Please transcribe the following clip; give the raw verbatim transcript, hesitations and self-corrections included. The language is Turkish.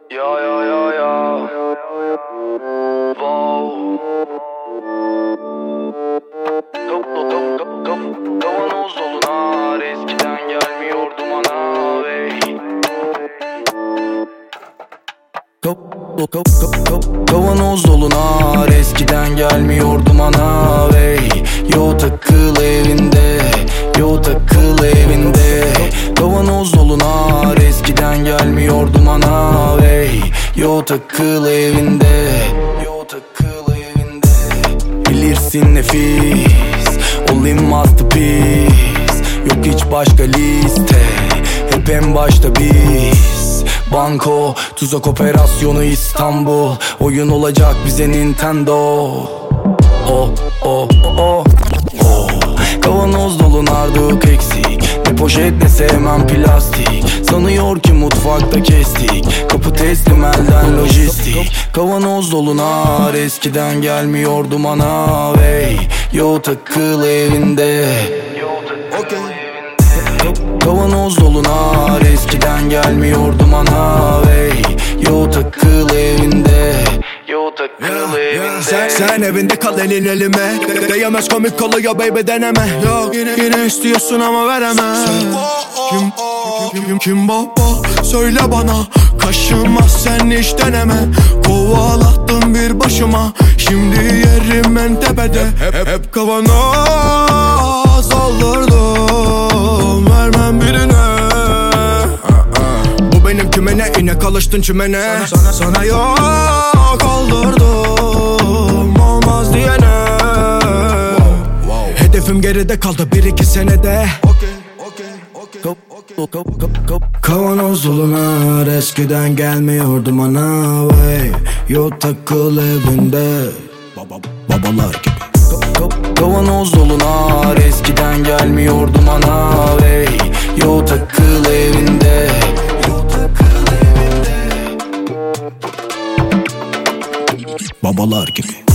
Ya ya ya ya. Wow. Kap kap kap kap kavanoz dolu nar, eskiden gelmiyordu bana hey. Kap kap kap kap kavanoz dolu nar, eskiden gelmiyordu bana hey. Yo takıl evinde, yo takıl evinde. Kavanoz dolu nar, eskiden gelmiyordu bana hey. Yo takıl evinde, yo takıl evinde. Bilirsin nefis, olayım masterpiece. Yok hiç başka liste, hep en başta biz. Banko, tuzak operasyonu İstanbul. Oyun olacak bize Nintendo. Oh oh oh oh. Kavanoz dolu nardık eksik. Ne poşet ne sevmem plastik. Sanıyor ki mutfakta kestik. Kapı teslim elden lojistik. Kavanoz dolu nar, eskiden gelmiyordu bana hey. Yo takıl evinde. Okay. Kavanoz dolu nar, eskiden gelmiyordu bana hey. Yo takıl evinde, yo takıl yeah, evinde yeah. Sen, sen evinde kal, elin elime. De Değemez, komik oluyor baby, deneme. Yok yine, yine istiyorsun ama veremem. Kim, kim, kim, kim baba söyle bana. Kaşınmaz sen hiç deneme. Kovalattın bir başıma. Şimdi yerim en tepede. Hep, hep, hep kavanoz olurdum, vermem birine. Bu benim kümene, inek alıştın çimene. Sana, sana, sana yok oldurdum, olmaz diyene. Wow, wow. Hedefim geride kaldı bir iki senede. Okay, okay, okay, kap, kap, kap, kap. Kavanoz dolu nar, eskiden gelmiyordu bana hey. Yo takıl evinde, Baba, babalar gibi. Kavanoz dolu nar, eskiden gelmiyordu bana hey. Yo takıl evinde, yo takıl evinde. Babalar gibi.